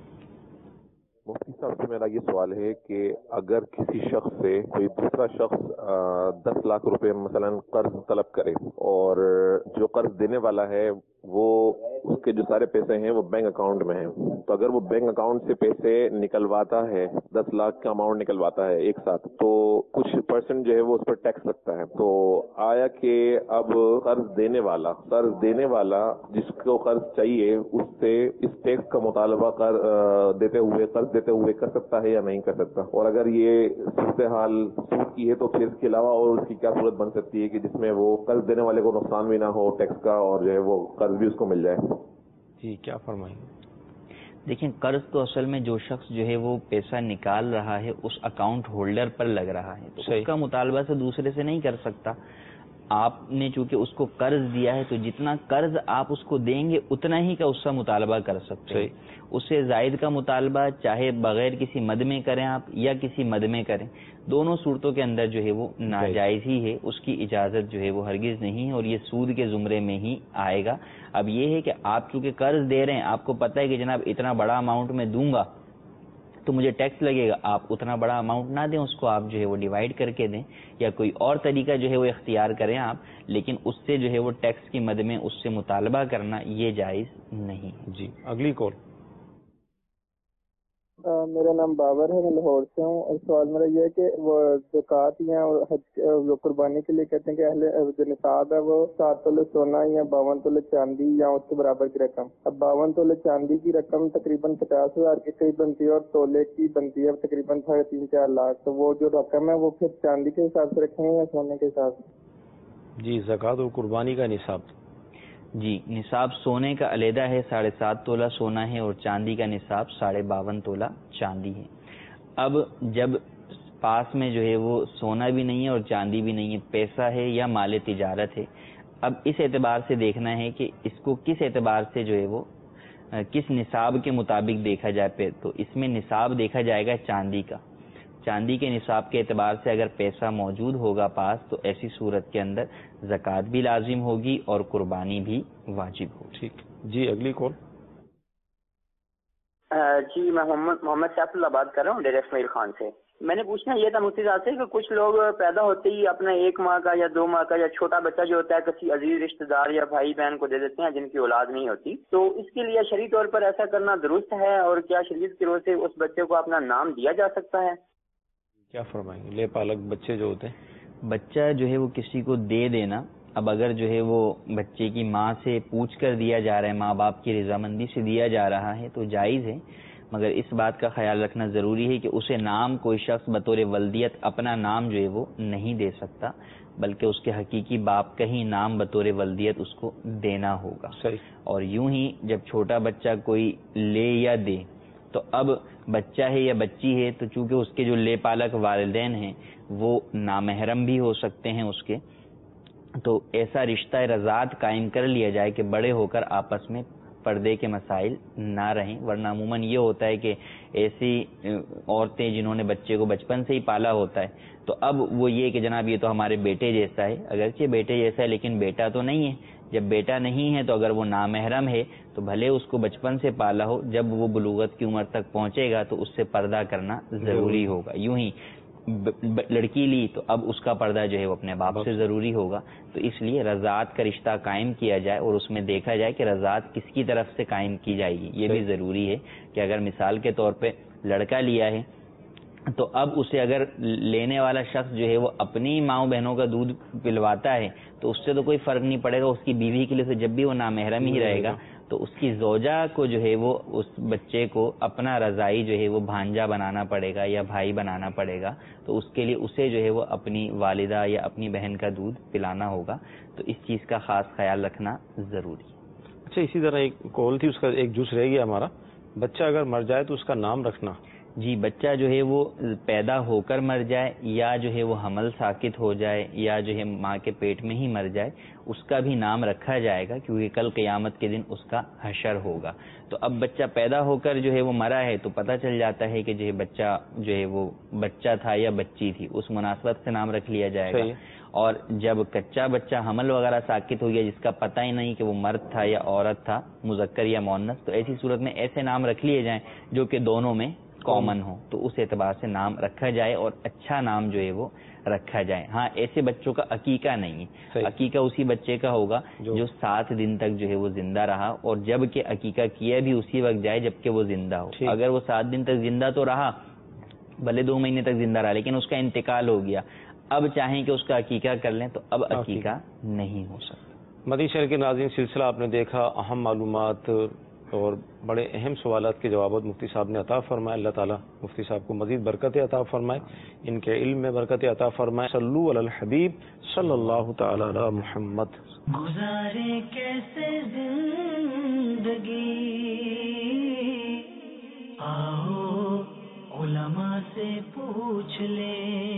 K: مفتی صاحب سے میرا یہ سوال ہے کہ اگر کسی شخص سے کوئی دوسرا شخص 10 لاکھ روپے مثلا قرض طلب کرے اور جو قرض دینے والا ہے وہ اس کے جو سارے پیسے ہیں وہ بینک اکاؤنٹ میں ہیں، تو اگر وہ بینک اکاؤنٹ سے پیسے نکلواتا ہے، 10 لاکھ کا اماؤنٹ نکلواتا ہے ایک ساتھ، تو کچھ پرسنٹ جو ہے وہ اس پر ٹیکس لگتا ہے. تو آیا کہ اب قرض دینے والا جس کو قرض چاہیے اس سے اس ٹیکس کا مطالبہ قرض دیتے ہوئے کر سکتا ہے یا نہیں کر سکتا؟ اور اگر یہ صورتحال سود کی ہے تو پھر اس کے علاوہ اور اس کی کیا صورت بن سکتی ہے کہ جس میں وہ قرض دینے والے کو نقصان بھی نہ ہو ٹیکس کا اور جو ہے وہ قرض بھی اس کو مل جائے؟
B: جی کیا فرمائیں؟
C: دیکھیں قرض تو اصل میں جو شخص جو ہے وہ پیسہ نکال رہا ہے اس اکاؤنٹ ہولڈر پر لگ رہا ہے، تو اس کا مطالبہ سے دوسرے سے نہیں کر سکتا. آپ نے چونکہ اس کو قرض دیا ہے تو جتنا قرض آپ اس کو دیں گے اتنا ہی کا اس کا مطالبہ کر سکتے ہیں. اس سے زائد کا مطالبہ چاہے بغیر کسی مد میں کریں آپ یا کسی مد میں کریں، دونوں صورتوں کے اندر جو ہے وہ ناجائز ہی ہے. اس کی اجازت جو ہے وہ ہرگز نہیں ہے اور یہ سود کے زمرے میں ہی آئے گا. اب یہ ہے کہ آپ چونکہ قرض دے رہے ہیں، آپ کو پتہ ہے کہ جناب اتنا بڑا اماؤنٹ میں دوں گا تو مجھے ٹیکس لگے گا، آپ اتنا بڑا اماؤنٹ نہ دیں، اس کو آپ جو ہے وہ ڈیوائیڈ کر کے دیں یا کوئی اور طریقہ جو ہے وہ اختیار کریں آپ، لیکن اس سے جو ہے وہ ٹیکس کی مد میں اس سے مطالبہ کرنا یہ جائز نہیں.
B: جی اگلی کال.
E: میرا نام بابر ہے، میں لاہور سے ہوں، اور سوال میرا یہ ہے کہ وہ زکوٰۃ یا حج قربانی کے لیے کہتے ہیں کہ اہل جو نصاب ہے وہ 7 تولے سونا یا 52 تولے چاندی یا اس کے برابر کی رقم. اب 52 تولے چاندی کی رقم تقریباً 50,000 کے قریب بنتی ہے اور تولے کی بنتی ہے تقریباً 3.5-4 لاکھ. تو وہ جو رقم ہے وہ پھر چاندی کے حساب سے رکھیں گے یا سونے کے حساب سے؟
B: جی زکوٰۃ اور قربانی کا نصاب.
C: جی نصاب سونے کا علیحدہ ہے 7.5 تولہ سونا ہے اور چاندی کا نصاب 52.5 تولہ چاندی ہے. اب جب پاس میں جو ہے وہ سونا بھی نہیں ہے اور چاندی بھی نہیں ہے، پیسہ ہے یا مال تجارت ہے. اب اس اعتبار سے دیکھنا ہے کہ اس کو کس اعتبار سے جو ہے وہ کس نصاب کے مطابق دیکھا جائے. تو اس میں نصاب دیکھا جائے گا چاندی کا. چاندی کے نصاب کے اعتبار سے اگر پیسہ موجود ہوگا پاس تو ایسی صورت کے اندر زکوٰۃ بھی لازم ہوگی اور قربانی بھی واجب ہوگی.
B: ٹھیک جی، اگلی کال.
L: جی میں محمد سیف اللہ بات کر رہا ہوں ڈیرہ اسماعیل خان سے. میں نے پوچھنا یہ تھا مفتی صاحب سے کہ کچھ لوگ پیدا ہوتے ہی اپنا 1 ماہ کا یا 2 ماہ کا یا چھوٹا بچہ جو ہوتا ہے کسی عزیز رشتہ دار یا بھائی بہن کو دے دیتے ہیں جن کی اولاد نہیں ہوتی، تو اس کے لیے شرعی طور پر ایسا کرنا درست ہے؟ اور کیا شریعت کی روح سے اس بچے کو اپنا نام دیا جا سکتا ہے؟
B: کیا فرمائیں گے؟ لے پالک بچے جو ہوتے ہیں،
C: بچہ جو ہے وہ کسی کو دے دینا، اب اگر جو ہے وہ بچے کی ماں سے پوچھ کر دیا جا رہا ہے، ماں باپ کی رضامندی سے دیا جا رہا ہے تو جائز ہے، مگر اس بات کا خیال رکھنا ضروری ہے کہ اسے نام کوئی شخص بطور ولدیت اپنا نام جو ہے وہ نہیں دے سکتا، بلکہ اس کے حقیقی باپ کا ہی نام بطور ولدیت اس کو دینا ہوگا.
B: صحیح. اور
C: یوں ہی جب چھوٹا بچہ کوئی لے یا دے تو اب بچہ ہے یا بچی ہے تو چونکہ اس کے جو لے پالک والدین ہیں وہ نامحرم بھی ہو سکتے ہیں اس کے، تو ایسا رشتہ رضاعت قائم کر لیا جائے کہ بڑے ہو کر آپس میں پردے کے مسائل نہ رہیں. ورنہ عموماً یہ ہوتا ہے کہ ایسی عورتیں جنہوں نے بچے کو بچپن سے ہی پالا ہوتا ہے تو اب وہ یہ کہ جناب یہ تو ہمارے بیٹے جیسا ہے، اگرچہ بیٹے جیسا ہے لیکن بیٹا تو نہیں ہے. جب بیٹا نہیں ہے تو اگر وہ نامحرم ہے تو بھلے اس کو بچپن سے پالا ہو، جب وہ بلوغت کی عمر تک پہنچے گا تو اس سے پردہ کرنا ضروری ہوگا. یوں ہی لڑکی لی تو اب اس کا پردہ جو ہے وہ اپنے باپ سے ضروری ہوگا. تو اس لیے رضاعت کا رشتہ قائم کیا جائے اور اس میں دیکھا جائے کہ رضاعت کس کی طرف سے قائم کی جائے گی. یہ بھی ضروری ہے کہ اگر مثال کے طور پہ لڑکا لیا ہے تو اب اسے اگر لینے والا شخص جو ہے وہ اپنی ماؤں بہنوں کا دودھ پلواتا ہے تو اس سے تو کوئی فرق نہیں پڑے گا. اس کی بیوی کے لیے تو جب بھی وہ نامحرم ہی رہے گا تو اس کی زوجہ کو جو ہے وہ اس بچے کو اپنا رضائی جو ہے وہ بھانجا بنانا پڑے گا یا بھائی بنانا پڑے گا. تو اس کے لیے اسے جو ہے وہ اپنی والدہ یا اپنی بہن کا دودھ پلانا ہوگا. تو اس چیز کا خاص خیال رکھنا ضروری.
B: اچھا، اسی طرح ایک کال تھی، اس کا ایک جز رہ گیا ہمارا، بچہ اگر مر جائے تو اس کا نام رکھنا.
C: جی، بچہ جو ہے وہ پیدا ہو کر مر جائے یا جو ہے وہ حمل ساقط ہو جائے یا جو ہے ماں کے پیٹ میں ہی مر جائے، اس کا بھی نام رکھا جائے گا کیونکہ کل قیامت کے دن اس کا حشر ہوگا. تو اب بچہ پیدا ہو کر جو ہے وہ مرا ہے تو پتہ چل جاتا ہے کہ جو ہے بچہ جو ہے وہ بچہ تھا یا بچی تھی، اس مناسبت سے نام رکھ لیا جائے گا. اور جب کچا بچہ حمل وغیرہ ساقط ہو گیا جس کا پتہ ہی نہیں کہ وہ مرد تھا یا عورت تھا، مذکر یا مؤنث، تو ایسی صورت میں ایسے نام رکھ لیے جائیں جو کہ دونوں میں کامن ہو، تو اس اعتبار سے نام رکھا جائے اور اچھا نام جو ہے وہ رکھا جائے. ہاں، ایسے بچوں کا عقیقہ نہیں ہے، عقیقہ اسی بچے کا ہوگا جو 7 دن تک جو ہے وہ زندہ رہا، اور جب کہ عقیقہ کیا بھی اسی وقت جائے جب کہ وہ زندہ ہو. اگر وہ 7 دن تک زندہ تو رہا، بھلے 2 مہینے تک زندہ رہا، لیکن اس کا انتقال ہو گیا، اب چاہیں کہ اس کا عقیقہ کر لیں تو اب عقیقہ نہیں ہو سکتا.
B: مدنی شہر کے ناظرین، سلسلہ آپ نے دیکھا، اہم معلومات اور بڑے اہم سوالات کے جوابات مفتی صاحب نے عطا فرمائے. اللہ تعالیٰ مفتی صاحب کو مزید برکت عطا فرمائے، ان کے علم میں برکت عطا فرمائے. صلو علی الحبیب صلی اللہ تعالی علی محمد.
A: گزارے کیسے زندگی، آؤ علماء سے پوچھ لیں.